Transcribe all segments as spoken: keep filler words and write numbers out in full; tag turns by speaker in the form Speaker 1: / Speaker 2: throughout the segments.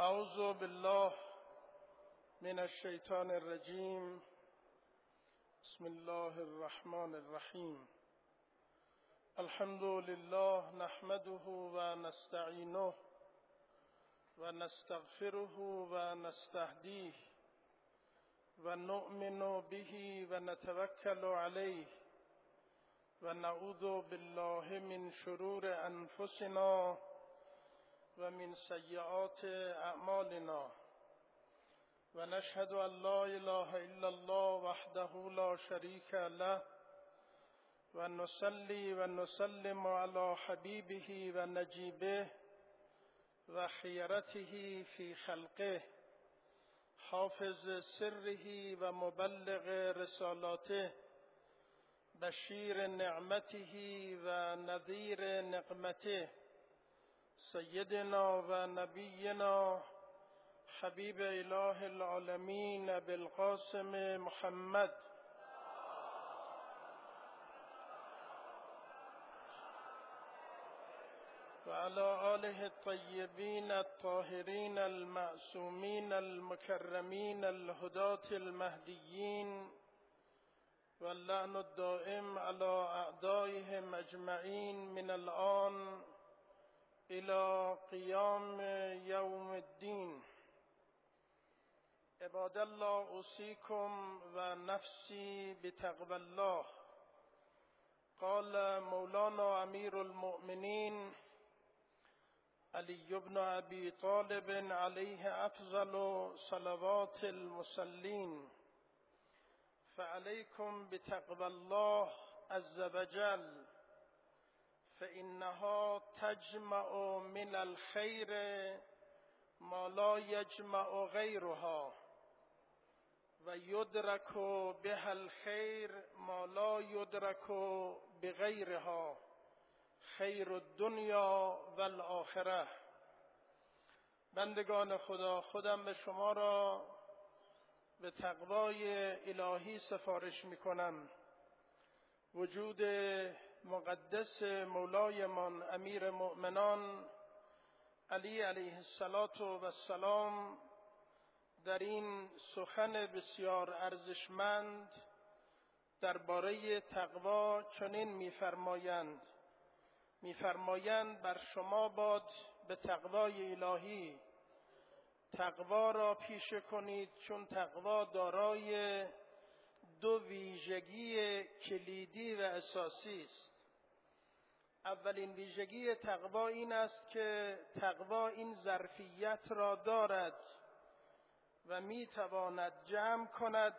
Speaker 1: اعوذ بالله من الشیطان الرجیم. بسم الله الرحمن الرحیم. الحمد لله نحمده و نستعینه و نستغفره و نستهدیه و نؤمن به و نتوکل علیه و نعوذ بالله من شرور انفسنا و من سیئات اعمالنا و نشهد ان لا اله الا الله وحده لا شریک له و نصلی و نسلم علی حبیبه و نجیبه و خیرته فی خلقه حافظ سره و مبلغ رسالاته بشیر نعمته و نذیر نقمته سیدنا و نبینا حبیب اله العالمین بالقاسم محمد و علی آله الطیبین الطاهرین المعصومین المکرمین الهداة المهدیین و اللعن الدائم علی اعدائهم اجمعین من الآن الى قیام یوم الدین. عباد الله، اوصیکم و نفسی بتقوی الله. قال مولانا امیر المؤمنین علی بن ابی طالب علیه افضل صلوات المصلین: فعلیکم بتقوی الله عز وجل فإنها تجمع من الخير ما لا يجمع غيرها و يدرك بها الخير ما لا يدرك بغيرها خیر الدنیا و الآخره. بندگان خدا، خودم به شما را به تقوای الهی سفارش می کنم. وجود مقدس مولایمان امیر مؤمنان علی علیه السلام در این سخن بسیار ارزشمند درباره تقوا چنین می‌فرمایند: می‌فرمایند بر شما باد به تقوای الهی تقوا را پیشه کنید، چون تقوا دارای دو ویژگی کلیدی و اساسی است. اولین ویژگی تقوا این است که تقوا این ظرفیت را دارد و میتواند جمع کند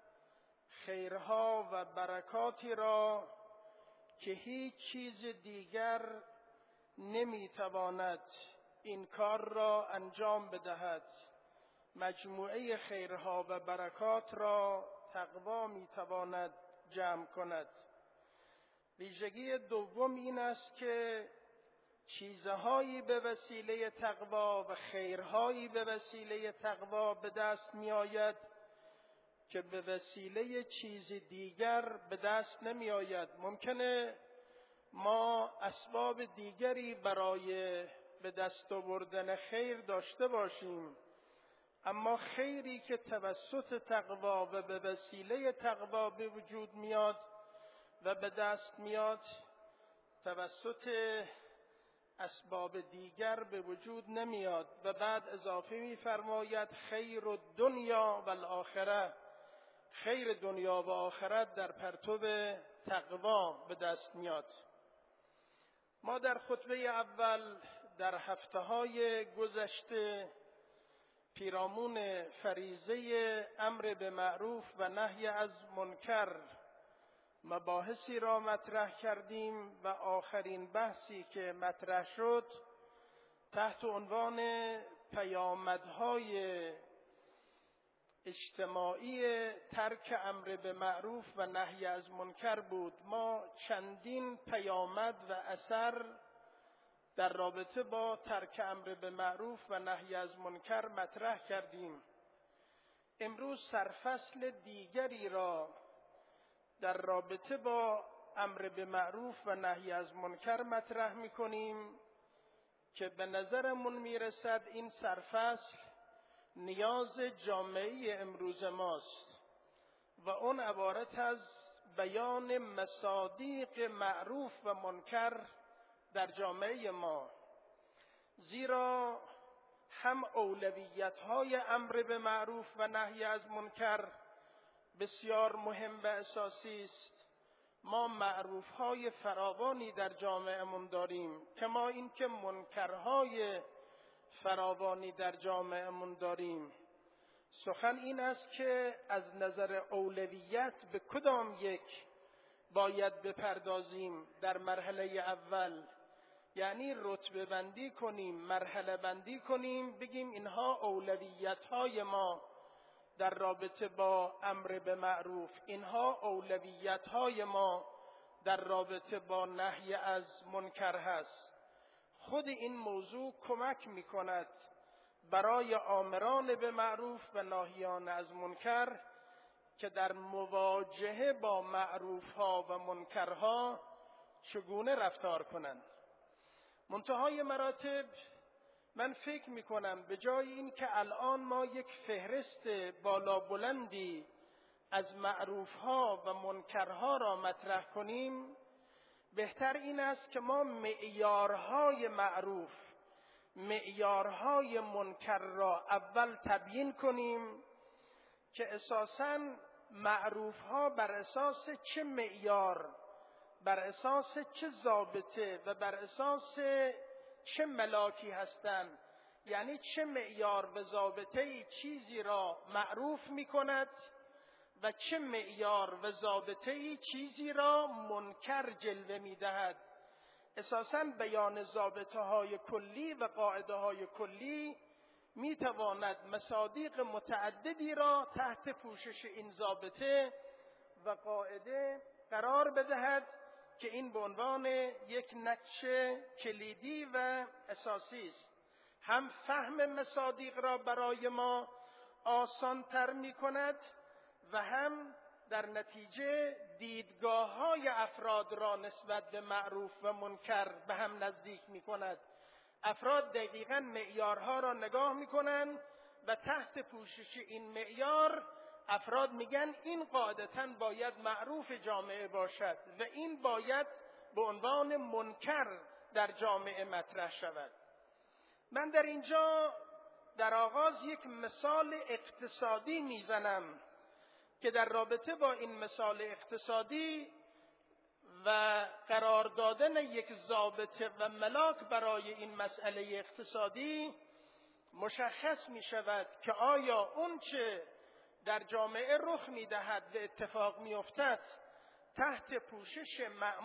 Speaker 1: خیرها و برکاتی را که هیچ چیز دیگر نمیتواند این کار را انجام بدهد. مجموعه خیرها و برکات را تقوا میتواند جمع کند. ویژگی دوم این است که چیزهایی به وسیله تقوا و خیرهایی به وسیله تقوا به دست می آید که به وسیله چیز دیگر به دست نمی آید. ممکنه ما اسباب دیگری برای به دست آوردن خیر داشته باشیم، اما خیری که توسط تقوا و به وسیله تقوا به وجود میاد و به دست میاد توسط اسباب دیگر به وجود نمیاد. و بعد اضافه می‌فرماید خیر الدنیا و الاخره، خیر دنیا و آخرت در پرتو تقوا به دست میاد. ما در خطبه اول در هفته‌های گذشته پیرامون فریضه امر به معروف و نهی از منکر مباحثی را مطرح کردیم و آخرین بحثی که مطرح شد تحت عنوان پیامدهای اجتماعی ترک امر به معروف و نهی از منکر بود. ما چندین پیامد و اثر در رابطه با ترک امر به معروف و نهی از منکر مطرح کردیم. امروز سرفصل دیگری را در رابطه با امر به معروف و نهی از منکر مطرح می‌کنیم که به نظرمون میرسد این سرفصل نیاز جامعه امروز ماست و اون عبارت از بیان مصادیق معروف و منکر در جامعه ما، زیرا هم اولویت‌های امر به معروف و نهی از منکر بسیار مهم و اساسی است. ما معروف‌های فراوانی در جامعه‌مون داریم، کما اینکه منکرهای فراوانی در جامعه‌مون داریم. سخن این است که از نظر اولویت به کدام یک باید بپردازیم در مرحله اول، یعنی رتبه بندی کنیم، مرحله بندی کنیم، بگیم اینها اولویت‌های ما در رابطه با امر به معروف، اینها اولویت‌های ما در رابطه با نهی از منکر هست. خود این موضوع کمک می‌کند برای آمران به معروف و ناهیان از منکر که در مواجهه با معروف‌ها و منکرها چگونه رفتار کنند. منتهای مراتب من فکر میکنم به جای این که الان ما یک فهرست بالا بلندی از معروفها و منکرها را مطرح کنیم، بهتر این است که ما معیارهای معروف، معیارهای منکر را اول تبیین کنیم که اساساً معروفها بر اساس چه معیار، بر اساس چه ضابطه و بر اساس چه ملاکی هستند، یعنی چه معیار و ضابطه‌ای چیزی را معروف می‌کند و چه معیار و ضابطه‌ای چیزی را منکر جلوه می‌دهد. اساساً بیان ضابطه‌های کلی و قاعده‌های کلی می‌تواند مصادیق متعددی را تحت پوشش این ضابطه و قاعده قرار بدهد که این به عنوان یک نقشه کلیدی و اساسی است. هم فهم مصادیق را برای ما آسان‌تر می‌کند و هم در نتیجه دیدگاه‌های افراد را نسبت به معروف و منکر به هم نزدیک می‌کند. افراد دقیقاً معیارها را نگاه می‌کنند و تحت پوشش این معیار افراد میگن این قاعدتاً باید معروف جامعه باشد و این باید به عنوان منکر در جامعه مطرح شود. من در اینجا در آغاز یک مثال اقتصادی میزنم که در رابطه با این مثال اقتصادی و قرار دادن یک ضابطه و ملاک برای این مسئله اقتصادی مشخص می شود که آیا اون چه در جامعه رخ می دهد و اتفاق می افتد تحت پوشش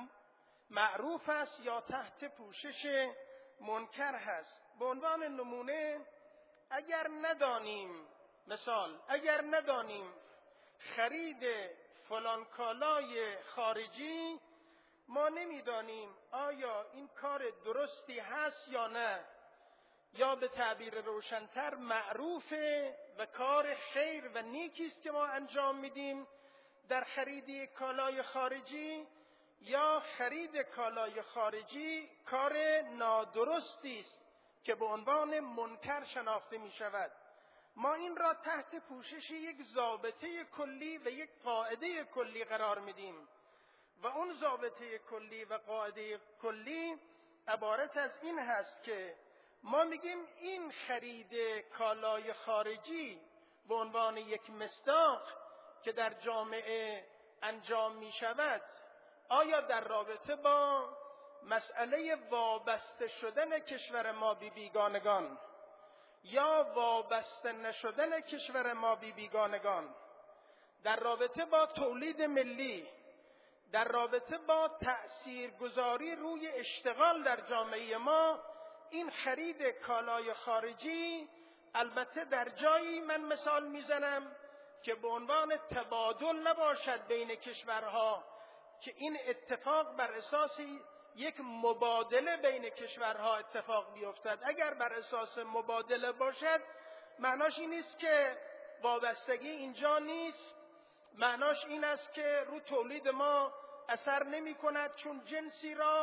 Speaker 1: معروف است یا تحت پوشش منکر هست. به عنوان نمونه اگر ندانیم، مثال اگر ندانیم خرید فلان کالای خارجی، ما نمیدانیم آیا این کار درستی هست یا نه، یا به تعبیر روشن‌تر معروفه و کار خیر و نیکی است که ما انجام میدیم در خرید کالای خارجی، یا خرید کالای خارجی کار نادرستی است که به عنوان منکر شناخته می شود. ما این را تحت پوشش یک ضابطه کلی و یک قاعده کلی قرار میدیم و اون ضابطه کلی و قاعده کلی عبارت از این هست که ما میگیم این خرید کالای خارجی به عنوان یک مصداق که در جامعه انجام می شود، آیا در رابطه با مسئله وابسته شدن کشور ما به بیگانگان یا وابسته نشدن کشور ما به بیگانگان، در رابطه با تولید ملی، در رابطه با تأثیرگذاری روی اشتغال در جامعه ما، این خرید کالای خارجی البته در جایی من مثال میزنم که به عنوان تبادل نباشد بین کشورها، که این اتفاق بر اساس یک مبادله بین کشورها اتفاق بیفتد. اگر بر اساس مبادله باشد معناش این نیست که وابستگی اینجا نیست، معناش این است که رو تولید ما اثر نمی کند چون جنسی را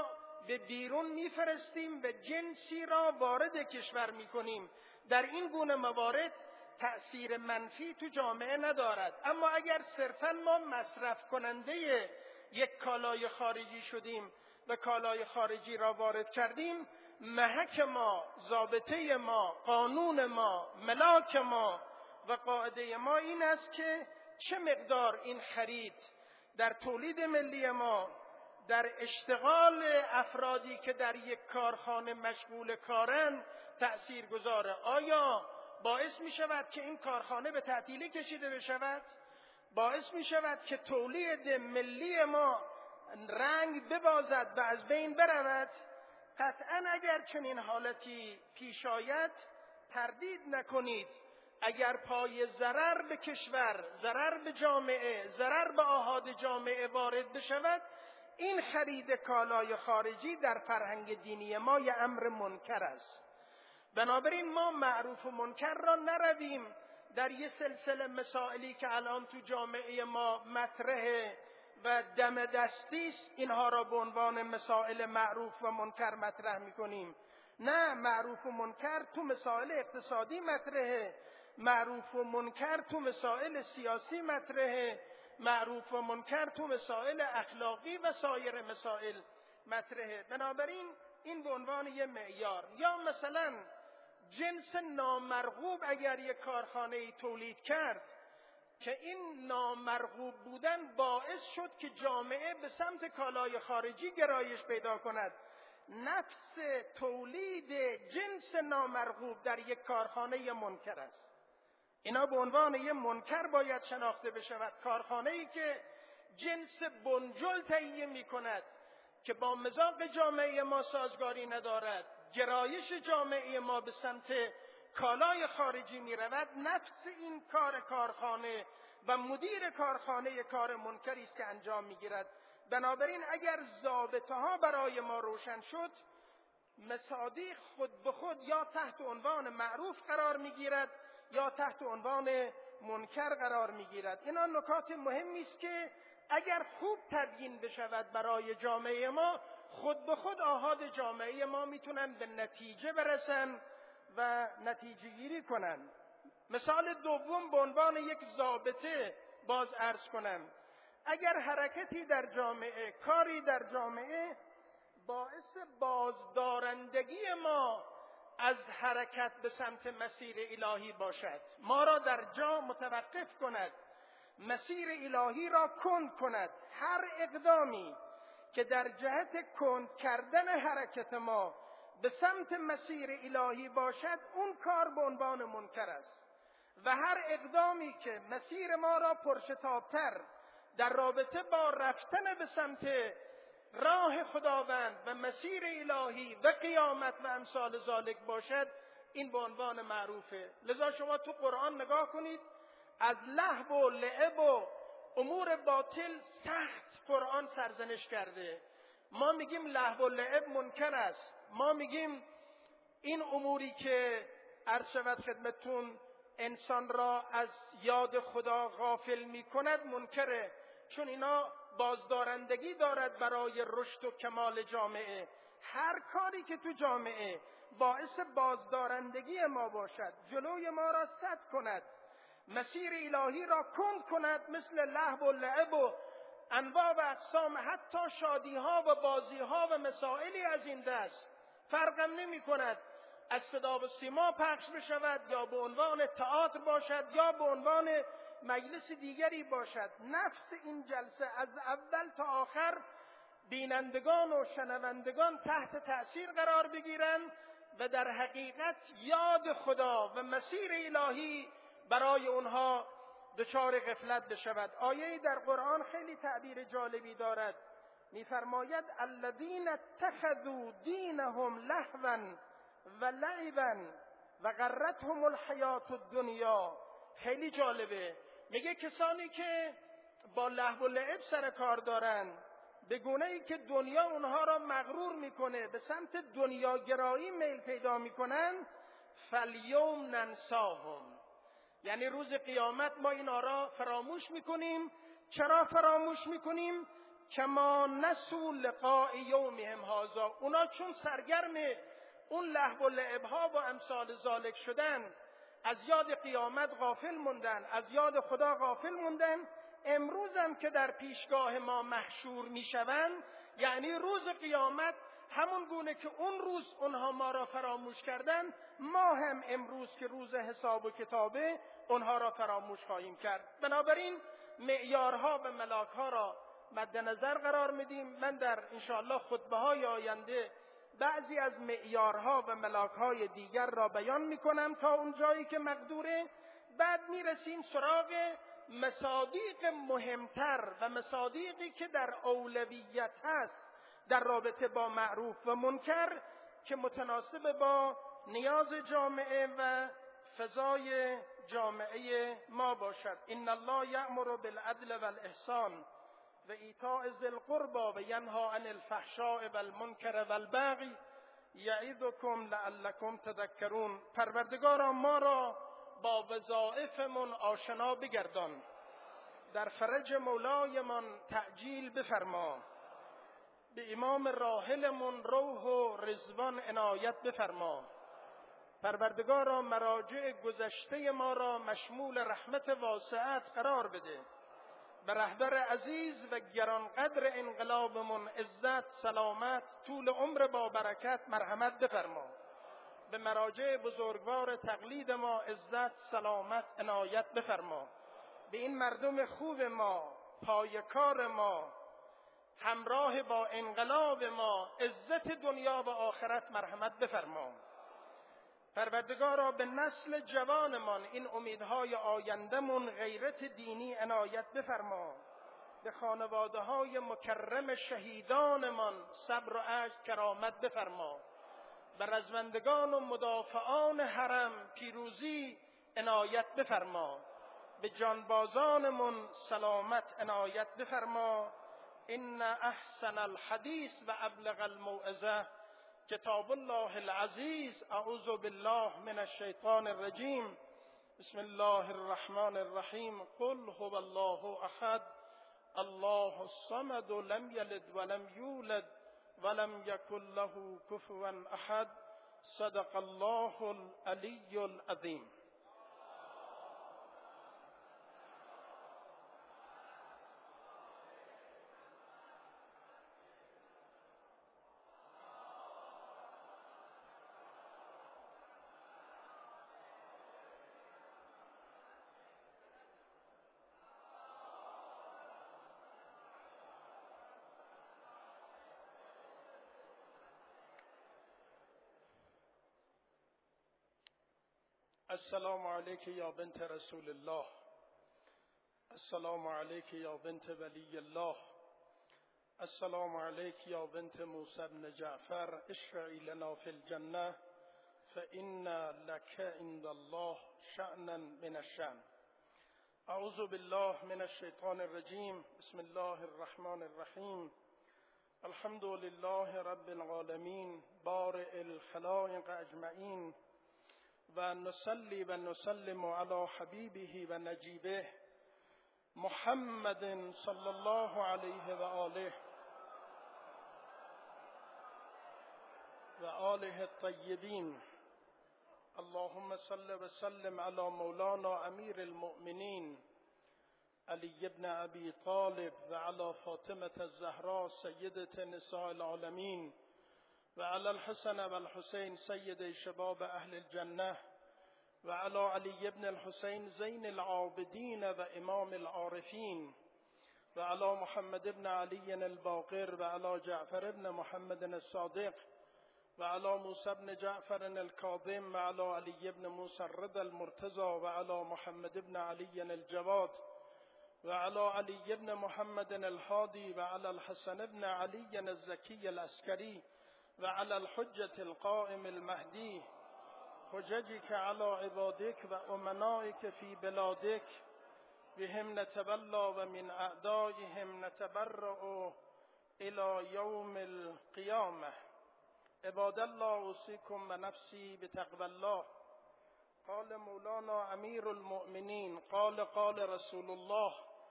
Speaker 1: به بیرون میفرستیم و جنسی را وارد کشور میکنیم. در این گونه موارد تأثیر منفی تو جامعه ندارد. اما اگر صرفاً ما مصرف کننده یک کالای خارجی شدیم و کالای خارجی را وارد کردیم، محک ما، ضابطه ما، قانون ما، ملاک ما و قاعده ما این است که چه مقدار این خرید در تولید ملی ما، در اشتغال افرادی که در یک کارخانه مشغول کارند تأثیر گذاره. آیا باعث می شود که این کارخانه به تعطیلی کشیده بشود؟ باعث می شود که تولید ملی ما رنگ ببازد و از بین برود؟ قطعاً اگر چنین حالتی پیش آید تردید نکنید اگر پای ضرر به کشور، ضرر به جامعه، ضرر به آحاد جامعه وارد بشود، این خرید کالای خارجی در فرهنگ دینی ما یه امر منکر است. بنابراین ما معروف و منکر را نرویم در یه سلسله مسائلی که الان تو جامعه ما مطرحه و دم دستی است اینها را به عنوان مسائل معروف و منکر مطرح میکنیم. نه، معروف و منکر تو مسائل اقتصادی مطرحه، معروف و منکر تو مسائل سیاسی مطرحه، معروف و منکر تو مسائل اخلاقی و سایر مسائل مطرحه. بنابراین این به عنوان یه معیار. یا مثلا جنس نامرغوب اگر یک کارخانه تولید کرد که این نامرغوب بودن باعث شد که جامعه به سمت کالای خارجی گرایش پیدا کند، نفس تولید جنس نامرغوب در یک کارخانه منکر است. اینا به عنوان یه منکر باید شناخته بشود. کارخانه‌ای که جنس بنجل تهیه می‌کند که با مذاق جامعه ما سازگاری ندارد، گرایش جامعه ما به سمت کالای خارجی می‌رود، نفس این کار کارخانه و مدیر کارخانه کار منکری است که انجام می‌گیرد. بنابراین اگر ضابطه‌ها برای ما روشن شد، مصادیق خود به خود یا تحت عنوان معروف قرار می‌گیرد یا تحت عنوان منکر قرار می‌گیرد. اینا نکات مهمی است که اگر خوب تبیین بشود برای جامعه ما، خود به خود آحاد جامعه ما میتونن به نتیجه برسن و نتیجه گیری کنن. مثال دوم به عنوان یک ضابطه باز عرض کنم. اگر حرکتی در جامعه، کاری در جامعه باعث بازدارندگی ما از حرکت به سمت مسیر الهی باشد، ما را در جا متوقف کند، مسیر الهی را کند کند، هر اقدامی که در جهت کند کردن حرکت ما به سمت مسیر الهی باشد، اون کار به عنوان منکر است. و هر اقدامی که مسیر ما را پرشتابتر در رابطه با رفتن به سمت راه خداوند و مسیر الهی و قیامت و امثال ذالک باشد، این به عنوان معروفه. لذا شما تو قرآن نگاه کنید، از لهو و لعب و امور باطل سخت قرآن سرزنش کرده. ما میگیم لهو و لعب منکر است، ما میگیم این اموری که عرض شود خدمتتون انسان را از یاد خدا غافل میکند منکره، چون اینا بازدارندگی دارد برای رشد و کمال جامعه. هر کاری که تو جامعه باعث بازدارندگی ما باشد، جلوی ما را سد کند، مسیر الهی را کند کند، مثل لهو و لعب و انواع و اقسام حتی شادی ها و بازی ها و مسائلی از این دست، فرقم نمی کند از صدا و سیما پخش بشود یا به عنوان تئاتر باشد یا به عنوان مجلس دیگری باشد. نفس این جلسه از اول تا آخر بینندگان و شنوندگان تحت تأثیر قرار بگیرند و در حقیقت یاد خدا و مسیر الهی برای اونها دچار غفلت بشود. آیه در قرآن خیلی تعبیر جالبی دارد، میفرماید الذین اتخذوا دینهم لهوا و لعبا و غرتهم الحیات الدنیا. خیلی جالبه، میگه کسانی که با لهو و لعب سر کار دارن، به گونه‌ای که دنیا اونها را مغرور میکنه، به سمت دنیاگرایی میل پیدا میکنن، فالیوم ننساهم، یعنی روز قیامت ما اینا را فراموش میکنیم. چرا فراموش میکنیم؟ کما نسوا لقاء یومهم هذا، اونا چون سرگرم اون لهو و لعبها و امثال ذالک شدن، از یاد قیامت غافل موندن، از یاد خدا غافل موندن، امروز هم که در پیشگاه ما محشور میشوند، یعنی روز قیامت، همون گونه که اون روز اونها ما را فراموش کردن، ما هم امروز که روز حساب و کتابه اونها را فراموش خواهیم کرد. بنابراین معیارها و ملاکها را مد نظر قرار میدیم. من در انشاءالله خطبه های آینده بعضی از معیارها و ملاکهای دیگر را بیان میکنم تا اون جایی که مقدوره. بعد میرسیم سراغ مصادیق مهمتر و مصادیقی که در اولویت هست در رابطه با معروف و منکر، که متناسب با نیاز جامعه و فضای جامعه ما باشد. ان الله یأمر بالعدل والاحسان و ایتاء ذی القربی و ینهی عن الفحشاء والمنکر والبغی یعظکم لعلکم تذکرون. پروردگارا ما را با وظایفمون آشنا بگردان، در فرج مولایمان تعجیل بفرما، به امام راحلمون روح و رضوان عنایت بفرما. پروردگارا مراجع گذشته ما را مشمول رحمت واسعت قرار بده. به رهبر عزیز و گرانقدر انقلابمون عزت، سلامت، طول عمر با برکت مرحمت بفرما. به مراجع بزرگوار تقلید ما عزت، سلامت، عنایت بفرما. به این مردم خوب ما، پایه‌کار ما، همراه با انقلاب ما، عزت دنیا و آخرت مرحمت بفرما. پروردگارا به نسل جوانمان، این امیدهای آیندمون، غیرت دینی عنایت بفرما. به خانواده های مکرم شهیدانمان صبر و عجز کرامت بفرما. به رزمندگان و مدافعان حرم پیروزی عنایت بفرما. به جانبازانمون سلامت عنایت بفرما. ان احسن الحدیث و ابلغ الموعظه کتاب الله العزیز. اعوذ بالله من الشیطان الرجیم. بسم الله الرحمن الرحیم. قل هو الله احد الله الصمد لم یلد ولم یولد ولم یکن له کفوا احد. صدق الله العلی العظیم. السلام علیک یا بنت رسول الله. السلام علیک یا بنت ولی الله. السلام علیک یا بنت موسی بن جعفر. اشفعی لنا فی الجنه فإن لك عند الله شأنا من الشأن. اعوذ بالله من الشیطان الرجیم. بسم الله الرحمن الرحیم. الحمد لله رب العالمین بارئ الخلائق اجمعین و نصلی و نسلم علی حبیبه و نجیبه محمد صلی الله علیه و آله و آله الطیبین. اللهم صل و سلم علی مولانا امیر المؤمنین علی ابن ابی طالب و علی فاطمه الزهراء سیدة نساء العالمین و علی الحسن و الحسین سید شباب اهل الجنه و علی علی ابن الحسین زین العابدین و امام العارفین و علی محمد ابن علی الباقر و علی جعفر ابن محمد الصادق و علی موسی ابن جعفر الکاظم و علی علی ابن موسی الرضا المرتضى و علی محمد ابن علی الجواد و علی علی ابن محمد الهادی و علی الحسن ابن علی الزکی العسکری و علی الحجة القائم المهدی حججك على عبادك و امنائك في بلادك بهم نتبلى و من اعدائهم نتبرأ الى يوم القيامة. عباد الله اوصيكم و نفسي بتقوى الله. قال مولانا امیر المؤمنین قال قال رسول الله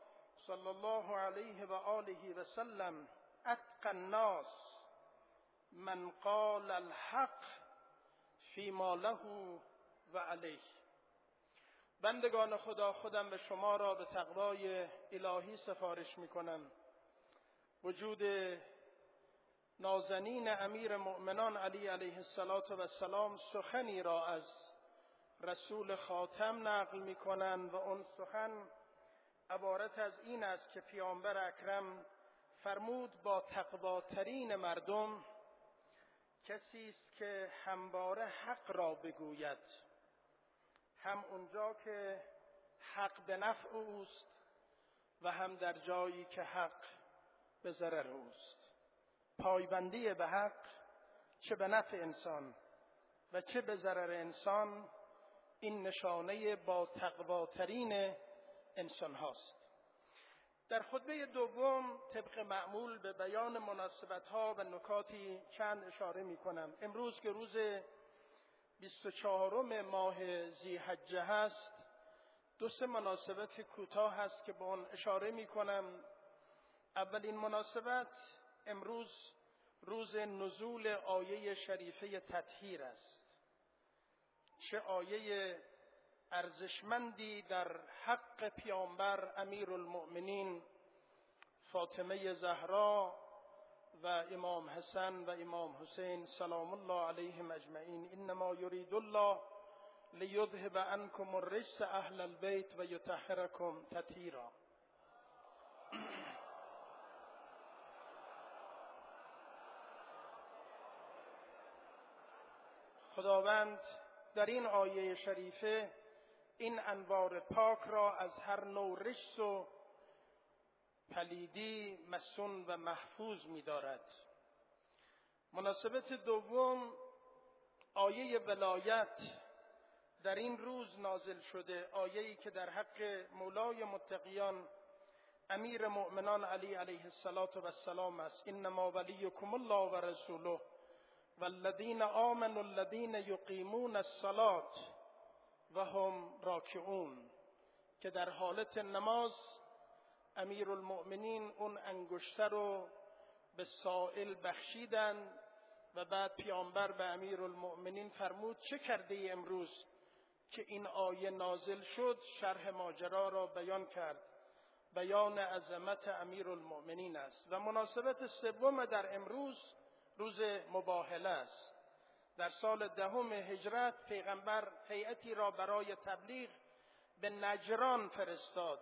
Speaker 1: صلی الله علیه و آله و سلم اتقى الناس من قال الحق فيما له و علیه. بندگان خدا، خودم به شما را به تقوای الهی سفارش می کنم. وجود نازنین امیر مؤمنان علی علیه السلام سخنی را از رسول خاتم نقل می کنند و اون سخن عبارت از این است که پیامبر اکرم فرمود با تقواترین مردم کسی است که همواره حق را بگوید، هم اونجا که حق به نفع اوست و هم در جایی که حق به ضرر اوست. پایبندی به حق چه به نفع انسان و چه به ضرر انسان، این نشانه با تقواترین انسان هاست. در خطبه دوم طبق معمول به بیان مناسبت ها و نکاتی چند اشاره می کنم. امروز که روز بیست و چهارم ماه ذی‌حجه هست، دو سه مناسبت کوتاه هست که به آن اشاره می کنم. اولین مناسبت امروز روز نزول آیه شریفه تطهیر است. چه آیه ارزشمندی در حق پیامبر امیرالمؤمنین فاطمه زهرا و امام حسن و امام حسین سلام الله علیهم اجمعین. انما یرید الله لیذهب عنکم الرجس اهل البیت و یطهرکم تطهیرا. خداوند در این آیه شریفه این انوار پاک را از هر نوع رجس و پلیدی مصون و محفوظ می دارد. مناسبت دوم، آیه ولایت در این روز نازل شده، آیه‌ای که در حق مولای متقیان امیر مؤمنان علی علیه السلام است. انما ولیکم الله و رسوله والذین آمنوا الذین یقیمون الصلاة و هم راکعون، که در حالت نماز امیرالمؤمنین اون انگشتر رو به سائل بخشیدن و بعد پیامبر به امیرالمؤمنین فرمود چه کرده ای امروز که این آیه نازل شد؟ شرح ماجرا را بیان کرد. بیان عظمت امیرالمؤمنین است. و مناسبت سوم در امروز روز مباهله است. در سال دهم هجرت پیغمبر هیئتی را برای تبلیغ به نجران فرستاد،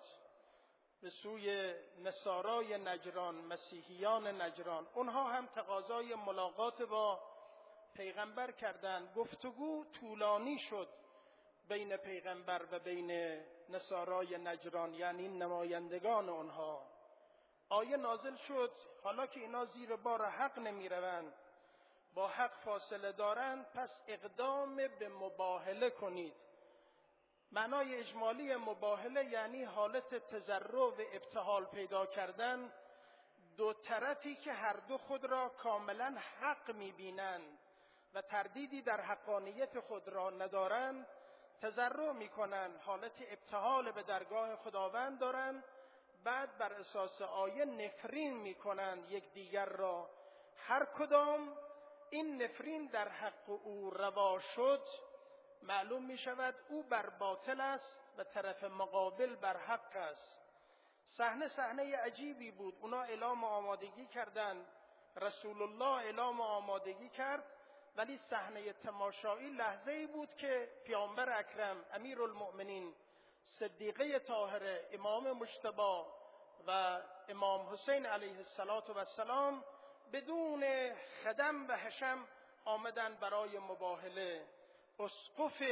Speaker 1: به سوی نصارای نجران، مسیحیان نجران. اونها هم تقاضای ملاقات با پیغمبر کردند. گفتگو طولانی شد بین پیغمبر و بین نصارای نجران، یعنی نمایندگان اونها. آیه نازل شد حالا که اینا زیر بار حق نمی روند، با حق فاصله دارند، پس اقدام به مباهله کنید. معنای اجمالی مباهله یعنی حالت تضرع و ابتهال پیدا کردن، دو طرفی که هر دو خود را کاملا حق می بینند و تردیدی در حقانیت خود را ندارند، تضرع می کنند، حالت ابتهال به درگاه خداوند دارند. بعد بر اساس آیه نفرین می کنند یک دیگر را. هر کدام این نفرین در حق او روا شد، معلوم می شود او بر باطل است و طرف مقابل بر حق است. صحنه صحنه عجیبی بود. اونا اعلام آمادگی کردند، رسول الله اعلام آمادگی کرد، ولی صحنه تماشایی لحظه‌ای بود که پیامبر اکرم امیرالمؤمنین صدیقه طاهره امام مجتبی و امام حسین علیه السلام بدون خدم و حشم آمدن برای مباهله. اسقف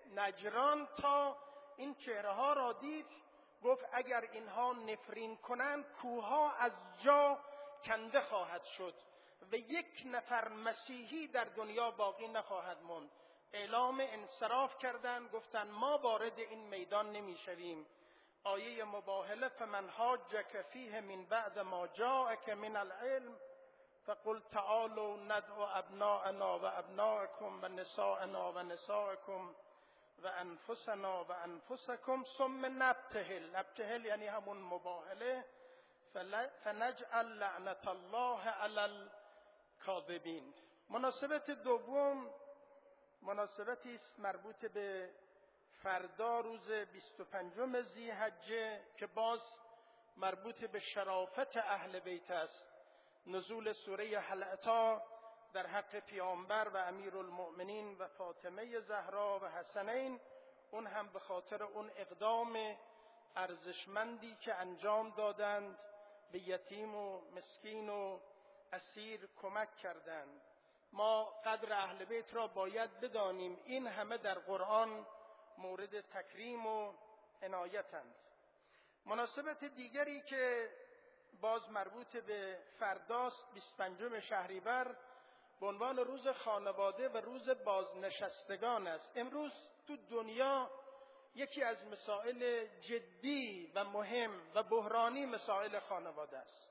Speaker 1: نجران تا این چهره ها را دید، گفت اگر اینها نفرین کنند کوها از جا کنده خواهد شد و یک نفر مسیحی در دنیا باقی نخواهد ماند. اعلام انصراف کردند، گفتند ما وارد این میدان نمیشویم. آیه مباهله فمن حاجک فیه من بعد ما جاءک من العلم فقل تعالوا ندعو ابناءنا و ابناءکم و نساءنا و نساءکم و انفسنا و انفسکم ثم نبتهل. نبتهل یعنی همون مباهله. فنجعل لعنت الله علی الکاذبین. مناسبت دوم مناسبتی است مربوط به فردا روز بیست و پنجم ذی‌حجه که باز مربوط به شرافت اهل بیت است. نزول سوره هل اتی در حق پیامبر و امیرالمؤمنین و فاطمه زهرا و حسنین، اون هم به خاطر اون اقدام ارزشمندی که انجام دادند، به یتیم و مسکین و اسیر کمک کردند. ما قدر اهل بیت را باید بدانیم. این همه در قرآن مورد تکریم و عنایتند. مناسبت دیگری که باز مربوط به فرداست، بیست و پنجم شهریور، به عنوان روز خانواده و روز بازنشستگان است. امروز تو دنیا یکی از مسائل جدی و مهم و بحرانی مسائل خانواده است.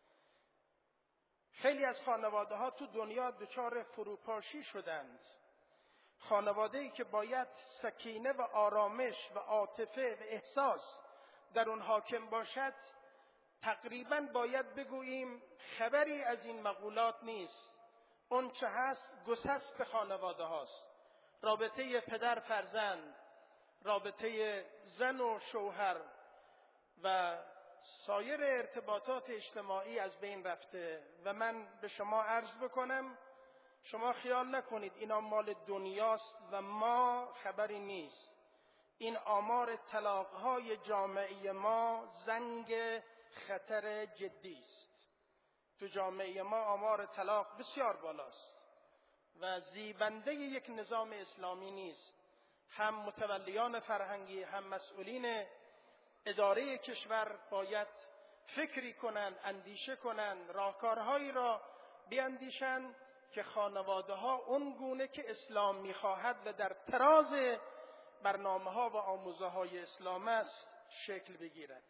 Speaker 1: خیلی از خانواده ها تو دنیا دچار فروپاشی شدند. خانواده‌ای که باید سکینه و آرامش و عاطفه و احساس در اون حاکم باشد، تقریباً باید بگوییم خبری از این مقولات نیست. اون چه هست گسست خانواده هاست. رابطه پدر فرزند، رابطه زن و شوهر و سایر ارتباطات اجتماعی از بین رفته. و من به شما عرض بکنم، شما خیال نکنید اینا مال دنیاست و ما خبری نیست. این آمار طلاق‌های جامعه ما زنگ خطر جدی است. تو جامعه ما آمار طلاق بسیار بالاست و زیبنده یک نظام اسلامی نیست. هم متولیان فرهنگی هم مسئولین اداره کشور باید فکری کنند، اندیشه کنند، راهکارهایی را بیاندیشند که خانواده ها اون گونه که اسلام میخواهد و در تراز برنامه ها و آموزه های اسلام است شکل بگیرد.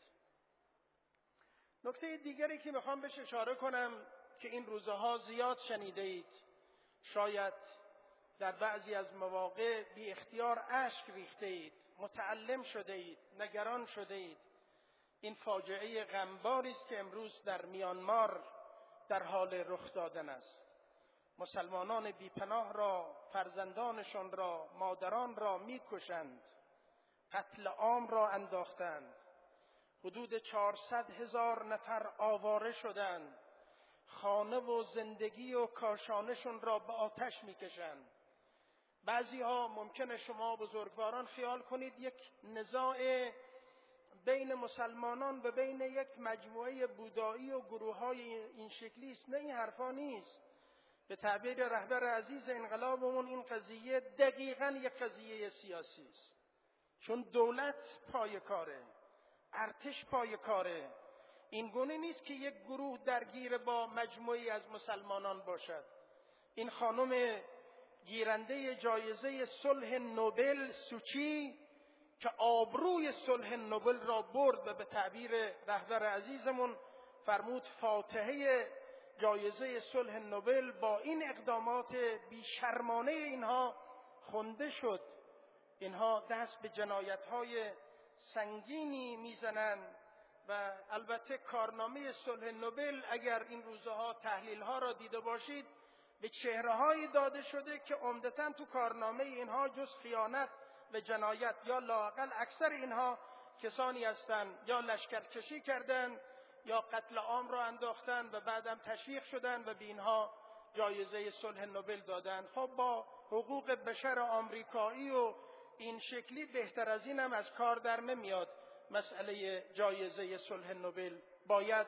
Speaker 1: نکته دیگری که میخوام بهش اشاره کنم که این روزها زیاد شنیده اید، شاید در بعضی از مواقع بی اختیار اشک ریخته اید، متألم شده اید، نگران شده اید. این فاجعه غمباری است که امروز در میانمار در حال رخ دادن است. مسلمانان بیپناه را، فرزندانشان را، مادران را میکشند، قتل عام را انداختند. حدود چهارصد هزار نفر آواره شدند، خانه و زندگی و کاشانشون را به آتش میکشند. بعضی ها ممکنه شما بزرگواران خیال کنید یک نزاع بین مسلمانان و بین یک مجموعه بودایی و گروه های این شکلی است. نه، این حرفا نیست. به تعبیر رهبر عزیز انقلابمون این قضیه دقیقاً یک قضیه سیاسی است. چون دولت پای کاره، ارتش پای کاره. این گونه نیست که یک گروه درگیر با مجموعی از مسلمانان باشد. این خانم گیرنده جایزه صلح نوبل سوچی که آبروی صلح نوبل را برد و به تعبیر رهبر عزیزمون فرمود فاتحه جایزه صلح نوبل، با این اقدامات بیشرمانه اینها خونده شد. اینها دست به جنایت‌های سنگینی میزنند و البته کارنامه صلح نوبل اگر این روزها تحلیل‌ها را دیده باشید به چهره‌هایی داده شده که عمدتاً تو کارنامه اینها جز خیانت و جنایت یا لااقل اکثر اینها کسانی هستند یا لشکرکشی کردند یا قتل عام را انداختند و بعدم تشویق شدند و به اینها جایزه صلح نوبل دادند. خب با حقوق بشر آمریکایی و این شکلی بهتر از این هم از کار در نمیاد مسئله جایزه صلح نوبل. باید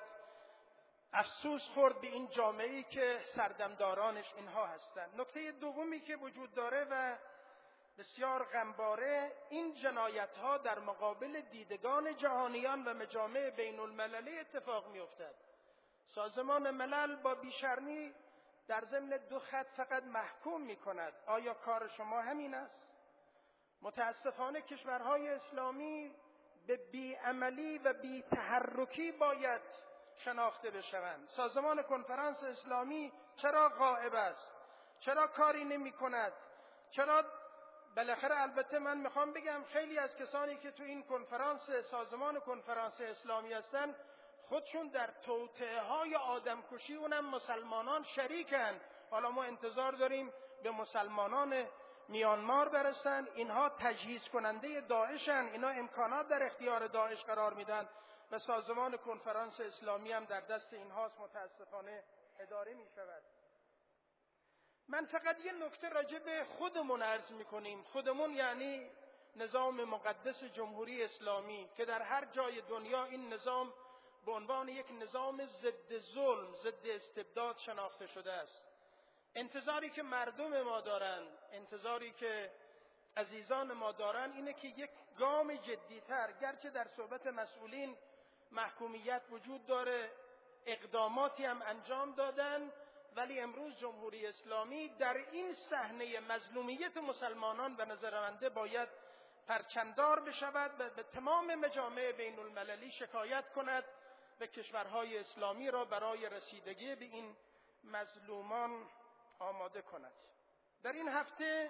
Speaker 1: افسوس خورد به این جامعه‌ای که سردمدارانش اینها هستند. نکته دومی که وجود داره و بسیار غمباره، این جنایت‌ها در مقابل دیدگان جهانیان و مجامع بین المللی اتفاق می‌افتد. سازمان ملل با بیشرمی در ضمن دو خط فقط محکوم می‌کند. آیا کار شما همین است؟ متاسفانه کشورهای اسلامی به بیعملی و بی‌تحرکی باید شناخته بشوند. سازمان کنفرانس اسلامی چرا غائب است؟ چرا کاری نمی‌کند؟ چرا بالاخره البته من میخوام بگم خیلی از کسانی که تو این کنفرانس سازمان کنفرانس اسلامی هستن خودشون در توطئه های آدمکشی اونم مسلمانان شریکن. حالا ما انتظار داریم به مسلمانان میانمار برسن، اینها تجهیز کننده داعشن، اینا امکانات در اختیار داعش قرار میدن و سازمان کنفرانس اسلامی هم در دست اینهاست، متاسفانه اداره می شود. من فقط یه نکته راجع به خودمون عرض میکنیم، خودمون یعنی نظام مقدس جمهوری اسلامی که در هر جای دنیا این نظام به عنوان یک نظام ضد ظلم، ضد استبداد شناخته شده است. انتظاری که مردم ما دارن، انتظاری که عزیزان ما دارن اینه که یک گام جدیتر، گرچه در صحبت مسئولین محکومیت وجود داره، اقداماتی هم انجام دادن، ولی امروز جمهوری اسلامی در این صحنه مظلومیت مسلمانان به نظر آمده باید پرچمدار بشود و به تمام مجامع بین المللی شکایت کند و کشورهای اسلامی را برای رسیدگی به این مظلومان آماده کند. در این هفته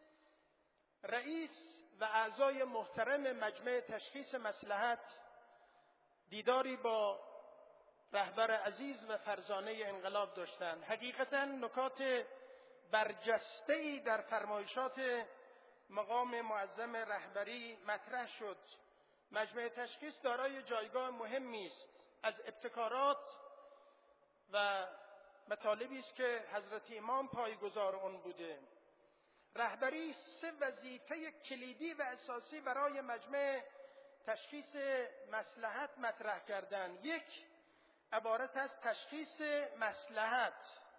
Speaker 1: رئیس و اعضای محترم مجمع تشخیص مصلحت دیداری با رهبر عزیز و فرزانه انقلاب داشتند. حقیقتا نکات برجسته‌ای در فرمایشات مقام معظم رهبری مطرح شد. مجمع تشخیص دارای جایگاه مهمی است. از ابتکارات و مطالبی است که حضرت امام پایه‌گذار آن بوده. رهبری سه وظیفه کلیدی و اساسی برای مجمع تشخیص مصلحت مطرح کردند. یک، عبارت از تشخیص مصلحت،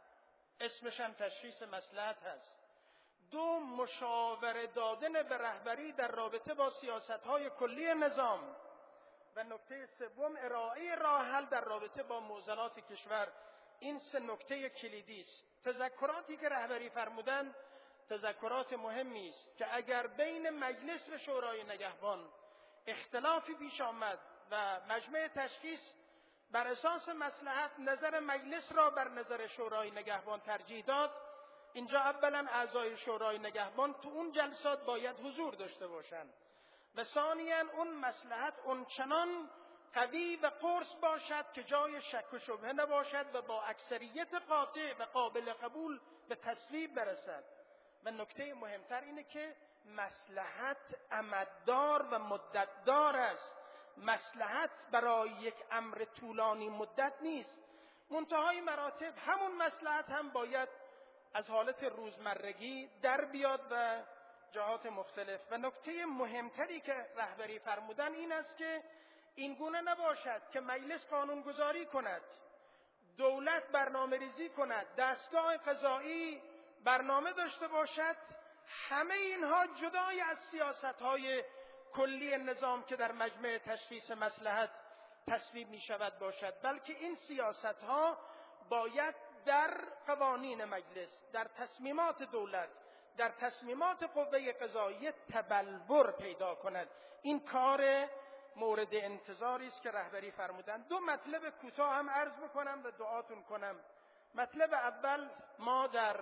Speaker 1: اسمش هم تشخیص مصلحت هست. دو، مشاوره دادن به رهبری در رابطه با سیاست‌های کلی نظام. و نکته سوم، ارائه راه حل در رابطه با معضلات کشور. این سه نکته کلیدی است. تذکراتی که رهبری فرمودن تذکرات مهمی است که اگر بین مجلس و شورای نگهبان اختلافی پیش آمد و مجمع تشخیص بر اساس مصلحت نظر مجلس را بر نظر شورای نگهبان ترجیح داد، اینجا اولا اعضای شورای نگهبان تو اون جلسات باید حضور داشته باشند و ثانیاً اون مصلحت اونچنان قوی و قرص باشد که جای شک و شبهه نباشد و با اکثریت قاطع و قابل قبول به تصویب برسد. و نکته مهمتر اینه که مصلحت امددار و مدتدار است. مصلحت برای یک امر طولانی مدت نیست. منتهای مراتب همون مصلحت هم باید از حالت روزمرگی در بیاد و جهات مختلف. و نکته مهمتری که رهبری فرمودن این است که این گونه نباشد که مجلس قانونگذاری کند، دولت برنامه ریزی کند، دستگاه قضایی برنامه داشته باشد، همه اینها جدای از سیاست‌های کلی نظام که در مجمع تشخیص مصلحت تصویب می شود باشد، بلکه این سیاست‌ها باید در قوانین مجلس، در تصمیمات دولت، در تصمیمات قوه قضاییه تبلور پیدا کند. این کار مورد انتظاری است که رهبری فرمودند. دو مطلب کوتاه هم عرض بکنم و دعاتون کنم. مطلب اول، ما در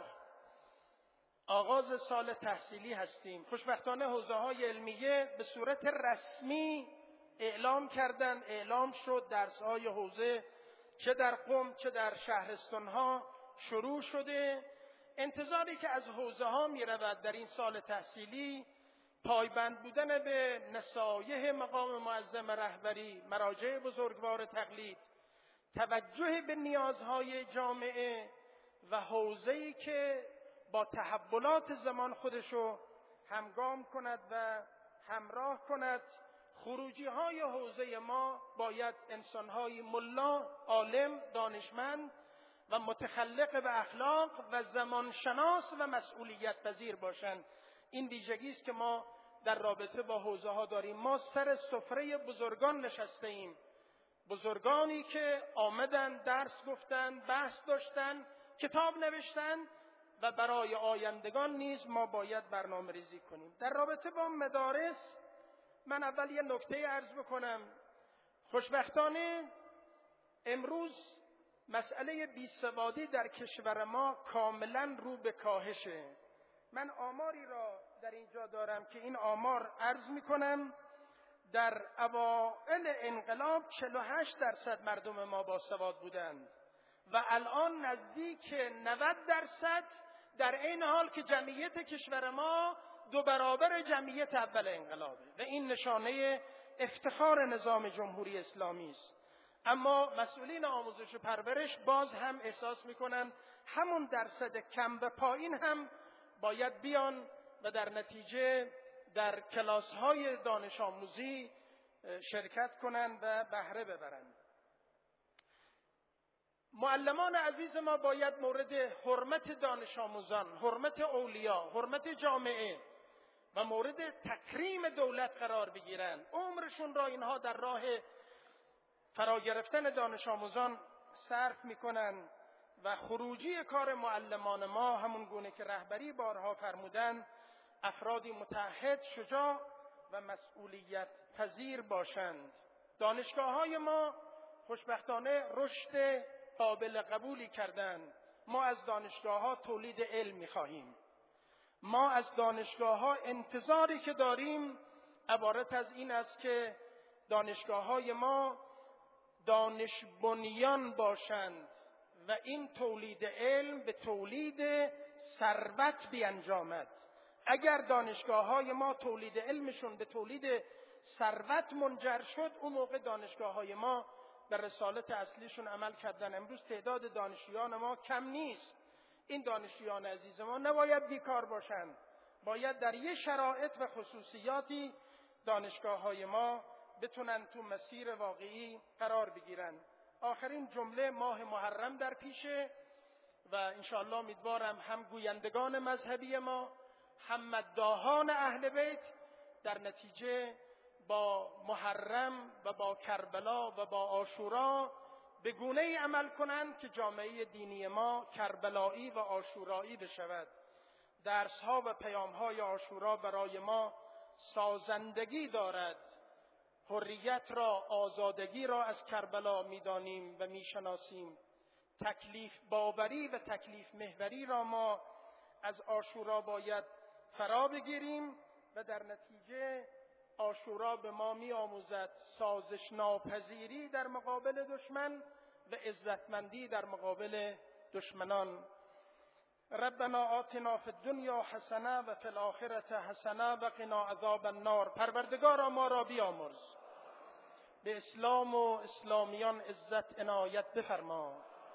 Speaker 1: آغاز سال تحصیلی هستیم. خوشبختانه حوزه‌های علمیه به صورت رسمی اعلام کردن، اعلام شد درس‌های حوزه چه در قم چه در شهرستان‌ها شروع شده. انتظاری که از حوزه‌ها می‌رود در این سال تحصیلی پایبند بودن به نصایح مقام معظم رهبری، مراجع بزرگوار تقلید، توجه به نیازهای جامعه و حوزه‌ای که با تحولات زمان خودشو همگام کند و همراه کند. خروجی های حوزه ما باید انسان‌های ملا، عالم، دانشمند و متخلق به اخلاق و زمانشناس و مسئولیت پذیر باشند. این ویژگی است که ما در رابطه با حوزه ها داریم. ما سر سفره بزرگان نشسته ایم، بزرگانی که آمدن درس گفتن، بحث داشتن، کتاب نوشتن و برای آیندگان نیز ما باید برنامه ریزی کنیم. در رابطه با مدارس من اول یه نکته عرض بکنم. خوشبختانه امروز مسئله بیسوادی در کشور ما کاملا رو به کاهشه. من آماری را در در اینجا دارم که این آمار عرض میکنم در اوائل انقلاب چهل و هشت درصد مردم ما باسواد بودند و الان نزدیک نود درصد، در این حال که جمعیت کشور ما دو برابر جمعیت اول انقلابه و این نشانه افتخار نظام جمهوری اسلامی است. اما مسئولین آموزش و پرورش باز هم احساس میکنن همون درصد کم و پایین هم باید بیان و در نتیجه در کلاس‌های دانش آموزی شرکت کنند و بهره ببرند. معلمان عزیز ما باید مورد حرمت دانش آموزان، حرمت اولیا، حرمت جامعه و مورد تکریم دولت قرار بگیرند. عمرشون را اینها در راه فرا گرفتن دانش آموزان صرف میکنند و خروجی کار معلمان ما همون گونه که رهبری بارها فرمودن افرادی متعهد، شجاع و مسئولیت پذیر باشند. دانشگاه‌های ما خوشبختانه رشد قابل قبولی کردند. ما از دانشگاه‌ها تولید علم می‌خواهیم. ما از دانشگاه‌ها انتظاری که داریم عبارت از این است که دانشگاه‌های ما دانش بنیان باشند و این تولید علم به تولید ثروت بیانجامد. اگر دانشگاه‌های ما تولید علمشون به تولید ثروت منجر شد، اون موقع دانشگاه‌های ما به رسالت اصلیشون عمل کردن. امروز تعداد دانشجویان ما کم نیست. این دانشجویان عزیز ما نباید بیکار باشند. باید در یه شرایط و خصوصیاتی دانشگاه‌های ما بتونن تو مسیر واقعی قرار بگیرن. آخرین جمله، ماه محرم در پیشه و انشاءالله امیدوارم هم گویندگان مذهبی ما هم مداحان اهل بیت در نتیجه با محرم و با کربلا و با عاشورا به گونه‌ای عمل کنند که جامعه دینی ما کربلایی و عاشورایی بشود. درس‌ها و پیام‌های عاشورا برای ما سازندگی دارد. حریت را، آزادگی را از کربلا می‌دانیم و می‌شناسیم. تکلیف باوری و تکلیف محوری را ما از عاشورا باید فرا بگیریم و در نتیجه عاشورا به ما می‌آموزد سازش ناپذیری در مقابل دشمن و عزتمندی در مقابل دشمنان. ربنا آتنا فی الدنیا حسنه و فی الاخره حسنه و قنا عذاب النار. پروردگارا ما را بیامرز، به اسلام و اسلامیان عزت عنایت بفرما،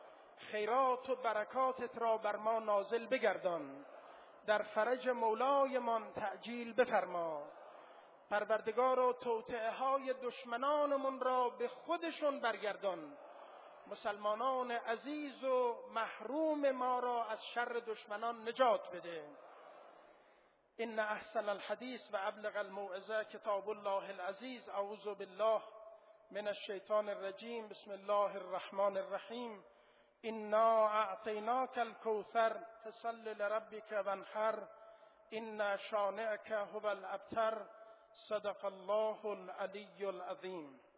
Speaker 1: خیرات و برکاتت را بر ما نازل بگردان، در فرج مولایمان تعجیل بفرما. پروردگارا توطئه های دشمنانمون را به خودشون برگردان. مسلمانان عزیز و محروم ما را از شر دشمنان نجات بده. ان احسن الحدیث و ابلغ الموعظه کتاب الله العزیز. اعوذ بالله من الشیطان الرجیم. بسم الله الرحمن الرحیم. انا اعطیناک الکوثر فصل لربک وانحر ان شانئک هو الابتر. صدق الله العلی العظیم.